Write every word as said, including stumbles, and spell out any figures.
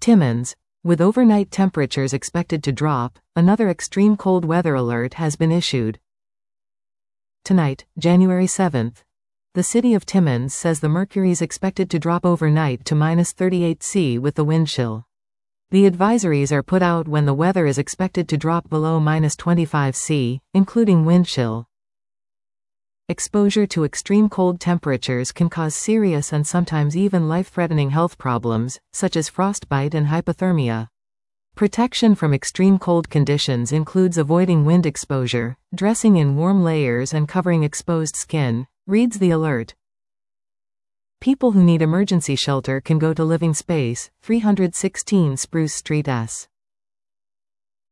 Timmins. With overnight temperatures expected to drop, another extreme cold weather alert has been issued. Tonight, January seventh. The city of Timmins says the mercury is expected to drop overnight to minus thirty-eight Celsius with the wind chill. The advisories are put out when the weather is expected to drop below minus twenty-five Celsius, including wind chill. Exposure to extreme cold temperatures can cause serious and sometimes even life-threatening health problems, such as frostbite and hypothermia. Protection from extreme cold conditions includes avoiding wind exposure, dressing in warm layers and covering exposed skin, reads the alert. People who need emergency shelter can go to Living Space, three sixteen Spruce Street S.